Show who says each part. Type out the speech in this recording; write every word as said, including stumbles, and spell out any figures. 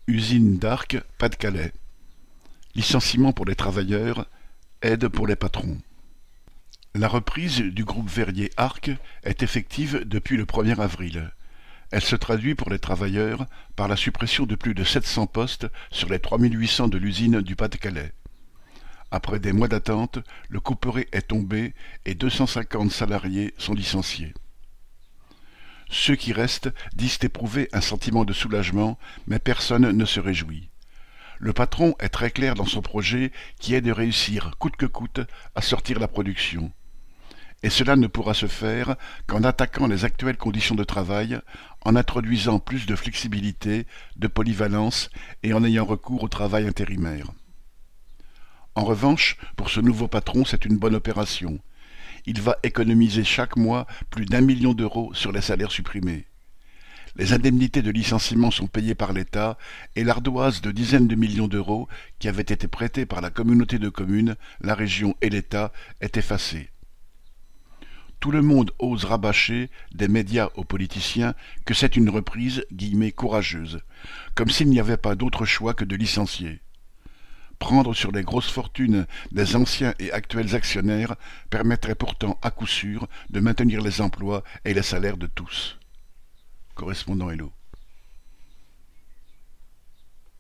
Speaker 1: Usine d'Arc, Pas-de-Calais. Licenciement pour les travailleurs, aide pour les patrons. La reprise du groupe verrier Arc est effective depuis le premier avril. Elle se traduit pour les travailleurs par la suppression de plus de sept cents postes sur les trois mille huit cents de l'usine du Pas-de-Calais. Après des mois d'attente, le couperet est tombé et deux cent cinquante salariés sont licenciés. Ceux qui restent disent éprouver un sentiment de soulagement, mais personne ne se réjouit. Le patron est très clair dans son projet qui est de réussir coûte que coûte à sortir la production. Et cela ne pourra se faire qu'en attaquant les actuelles conditions de travail, en introduisant plus de flexibilité, de polyvalence et en ayant recours au travail intérimaire. En revanche, pour ce nouveau patron, c'est une bonne opération. Il va économiser chaque mois plus d'un million d'euros sur les salaires supprimés. Les indemnités de licenciement sont payées par l'État et l'ardoise de dizaines de millions d'euros qui avait été prêtée par la communauté de communes, la région et l'État est effacée. Tout le monde ose rabâcher, des médias aux politiciens, que c'est une reprise guillemets courageuse, comme s'il n'y avait pas d'autre choix que de licencier. Prendre sur les grosses fortunes des anciens et actuels actionnaires permettrait pourtant à coup sûr de maintenir les emplois et les salaires de tous. Correspondant Hello.